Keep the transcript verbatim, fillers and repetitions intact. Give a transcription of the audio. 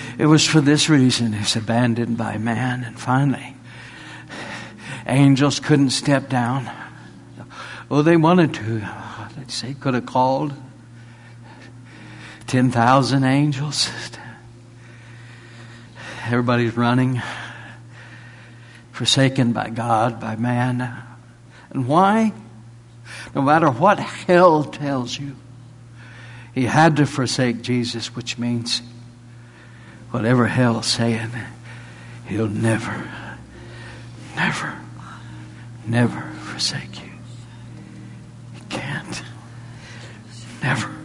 It was for this reason he's abandoned by man. And finally, angels couldn't step down. Oh, they wanted to. They'd say, could have called ten thousand angels. Everybody's running, forsaken by God, by man. And why? No matter what hell tells you, he had to forsake Jesus, which means whatever hell's saying, he'll never, never, never forsake you. He can't. Never.